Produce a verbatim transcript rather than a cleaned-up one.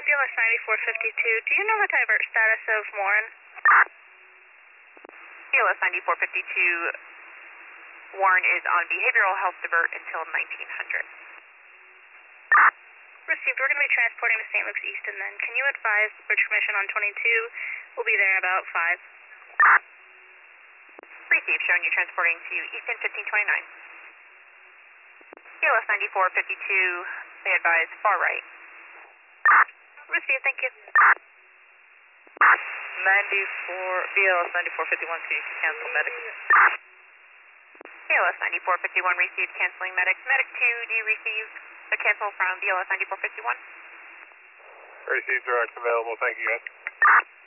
B L S ninety-four fifty-two, do you know the divert status of Warren? B L S ninety-four fifty-two, Warren is on behavioral health divert until nineteen hundred. Received, we're going to be transporting to Saint Luke's Easton then. Can you advise bridge permission on twenty-two? We'll be there in about five. Received, showing you transporting to Easton fifteen twenty-nine. B L S ninety-four fifty-two, they advise far right. Received, thank you. ninety-four, B L S ninety-four fifty-one, can you cancel medic? B L S ninety-four fifty-one received, canceling medic. Medic two, do you receive a cancel from B L S ninety-four fifty-one? Received, direct available, thank you guys.